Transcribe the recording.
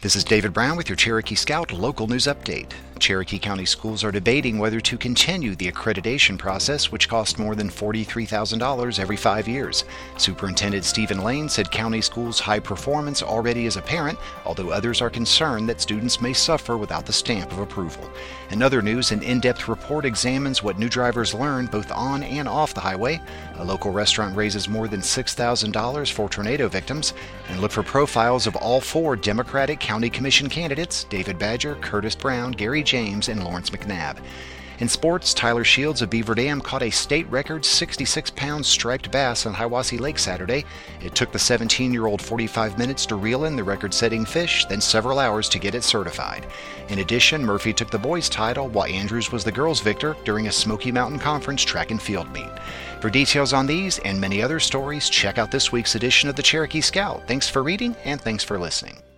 This is David Brown with your Cherokee Scout local news update. Cherokee County schools are debating whether to continue the accreditation process, which costs more than $43,000 every 5 years. Superintendent Stephen Lane said county schools' high performance already is apparent, although others are concerned that students may suffer without the stamp of approval. In other news, an in-depth report examines what new drivers learn both on and off the highway. A local restaurant raises more than $6,000 for tornado victims, and look for profiles of all 4 Democratic County Commission candidates: David Badger, Curtis Brown, Gary James, and Lawrence McNabb. In sports, Tyler Shields of Beaver Dam caught a state record 66-pound striped bass on Hiwassee Lake Saturday. It took the 17-year-old 45 minutes to reel in the record-setting fish, then several hours to get it certified. In addition, Murphy took the boys' title, while Andrews was the girls' victor during a Smoky Mountain Conference track and field meet. For details on these and many other stories, check out this week's edition of the Cherokee Scout. Thanks for reading, and thanks for listening.